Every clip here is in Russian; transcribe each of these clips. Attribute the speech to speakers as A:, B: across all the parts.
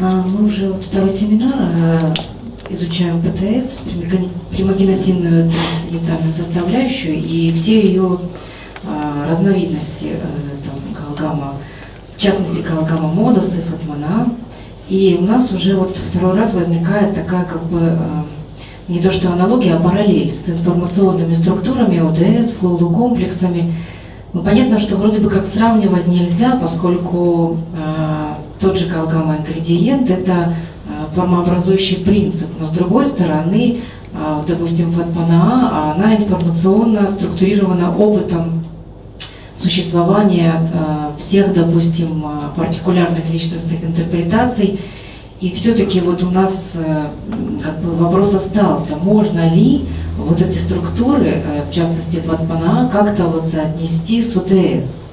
A: Мы уже вот второй семинар изучаем ПТС, примагенативную трансцендентальную составляющую и все ее разновидности, калгама, в частности калгама модус и фатмана. И у нас уже вот второй раз возникает такая как бы не то что аналогия, а параллель с информационными структурами ОДС, флоу-комплексами. Ну, понятно, что вроде бы как сравнивать нельзя, поскольку тот же калгама-ингредиент – это формообразующий принцип, но с другой стороны, допустим, фатмана, она информационно структурирована опытом существования всех, допустим, партикулярных личностных интерпретаций. И все-таки вот у нас как бы вопрос остался, можно ли вот эти структуры, в частности фатмана, как-то вот соотнести с ОДС?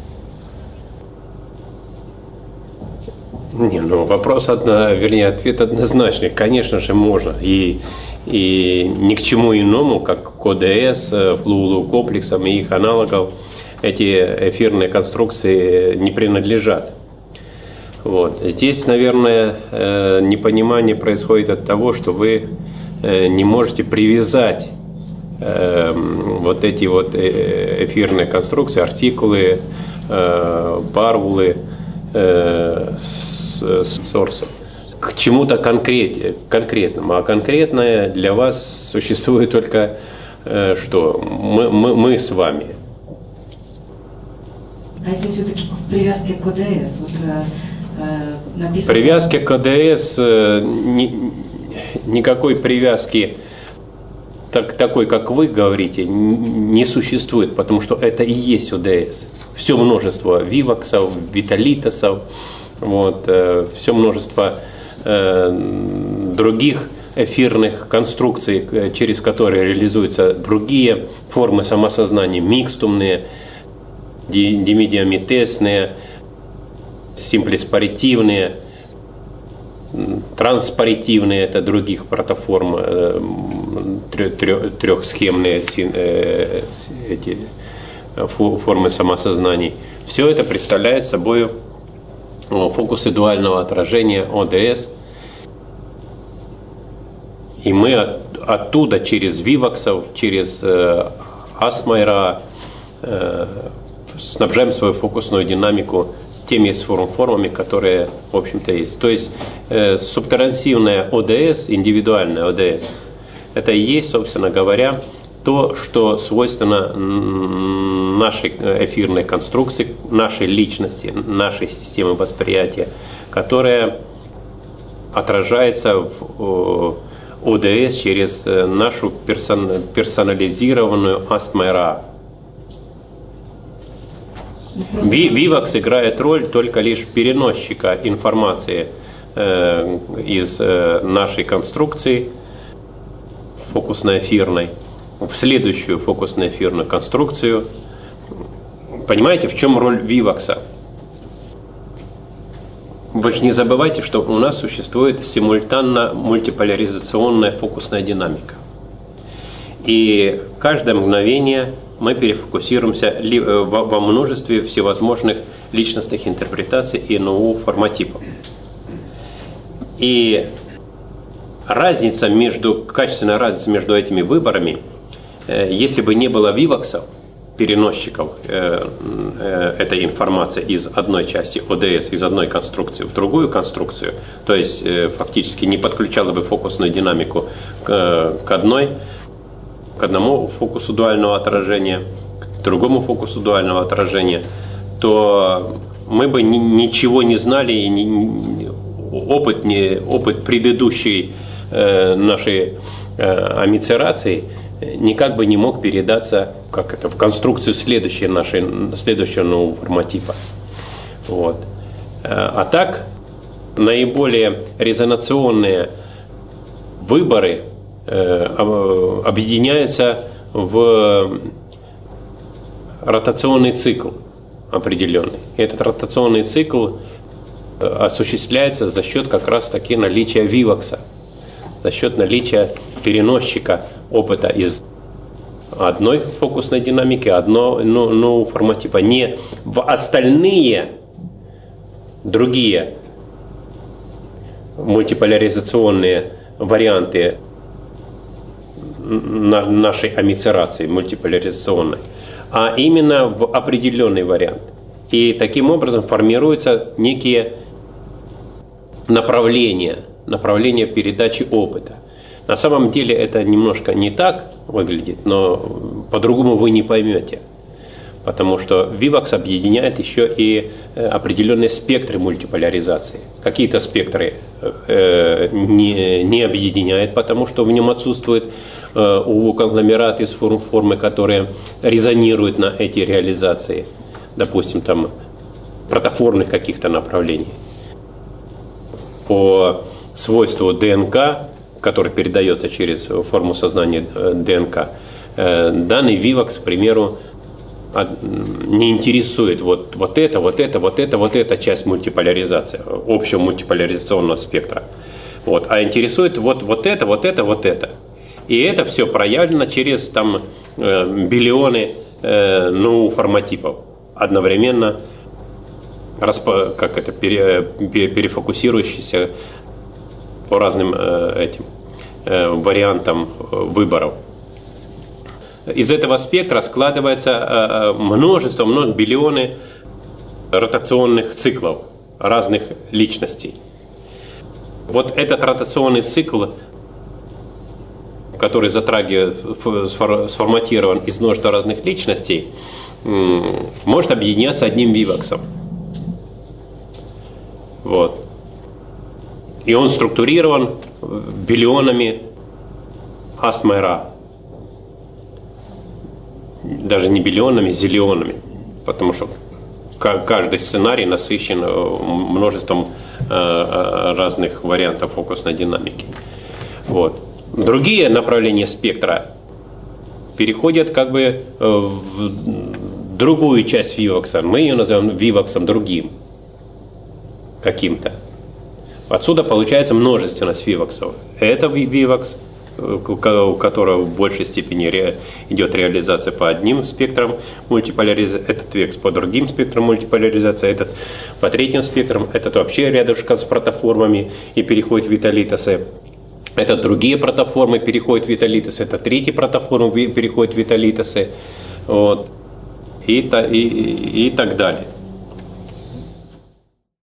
B: Не, ну вопрос, ответ однозначный. Конечно же, можно. И ни к чему иному, как к ОДС, флоу-комплексам и их аналогов, эти эфирные конструкции не принадлежат. Вот. Здесь, наверное, непонимание происходит от того, что вы не можете привязать вот эти вот эфирные конструкции, артикулы, парвулы, сорсы к чему-то конкретному. А конкретное для вас существует только что? Мы с вами.
A: А если все-таки в привязке к ОДС? Вот, написано...
B: В привязке к ОДС никакой привязки такой, как вы говорите, не существует, потому что это и есть ОДС. Все множество виваксов, виталитосов, вот, все множество других эфирных конструкций, через которые реализуются другие формы самосознания, микстумные, димедиаметесные, симплеспаритивные, транспаритивные, это других протоформ, трехсхемные эти формы самосознаний. Все это представляет собой фокусы дуального отражения ОДС. И мы оттуда через виваксов, через асмайра снабжаем свою фокусную динамику теми формами, которые, в общем-то, есть. То есть субтрансивная ОДС, индивидуальная ОДС, это и есть, собственно говоря, то, что свойственно нашей эфирной конструкции, нашей личности, нашей системы восприятия, которая отражается в ОДС через нашу персонализированную асмайра. Вивакс играет роль только лишь переносчика информации из нашей конструкции фокусно-эфирной в следующую фокусно-эфирную конструкцию. Понимаете, в чем роль вивакса? Вы не забывайте, что у нас существует симультанно мультиполяризационная фокусная динамика. И каждое мгновение мы перефокусируемся во множестве всевозможных личностных интерпретаций и НУ форматипов. И качественная разница между этими выборами, если бы не было виваксов, переносчиков этой информации из одной части ОДС, из одной конструкции в другую конструкцию, то есть фактически не подключала бы фокусную динамику к одному фокусу дуального отражения, к другому фокусу дуального отражения, то мы бы ничего не знали, и опыт предыдущей нашей амицерации никак бы не мог передаться в конструкцию следующего нового форматипа. Вот. А так, наиболее резонационные выборы объединяются в ротационный цикл определенный. И этот ротационный цикл осуществляется за счет как раз таки наличия вивакса, за счет наличия переносчика опыта из одной фокусной динамики, одного форматипа, не в остальные другие мультиполяризационные варианты нашей амицерации мультиполяризационной, а именно в определенный вариант. И таким образом формируются некие направления передачи опыта. На самом деле это немножко не так выглядит, но по-другому вы не поймете. Потому что VIVAX объединяет еще и определенные спектры мультиполяризации. Какие-то спектры не объединяет, потому что в нем отсутствует у конгломерат из формы, которые резонируют на эти реализации. Допустим, там протоформных каких-то направлений. По свойству ДНК, который передается через форму сознания ДНК, данный VIVAX, к примеру, не интересует вот эта часть мультиполяризации, общего мультиполяризационного спектра. А интересует вот это. И это все проявлено через там биллионы форматипов. Одновременно перефокусирующиеся по разным вариантам выборов. Из этого спектра складывается биллионы ротационных циклов разных личностей. Вот этот ротационный цикл, который сформатирован из множества разных личностей, может объединяться одним VIVAX. И он структурирован биллионами асмера. Даже не биллионами, зиллионами. Потому что каждый сценарий насыщен множеством разных вариантов фокусной динамики. Другие направления спектра переходят в другую часть VIVAX. Мы ее называем VIVAX другим. Каким-то. Отсюда получается множественность VIVAX. Это VIVAX, у которого в большей степени идет реализация по одним спектрам мультиполяризации, этот VIVAX по другим спектрам мультиполяризации, этот по третьим спектрам, этот вообще рядышком с протоформами и переходит в виталитосы. Это другие протоформы переходят в виталитосы, это третьи протоформы переходят в виталитосы, и так далее.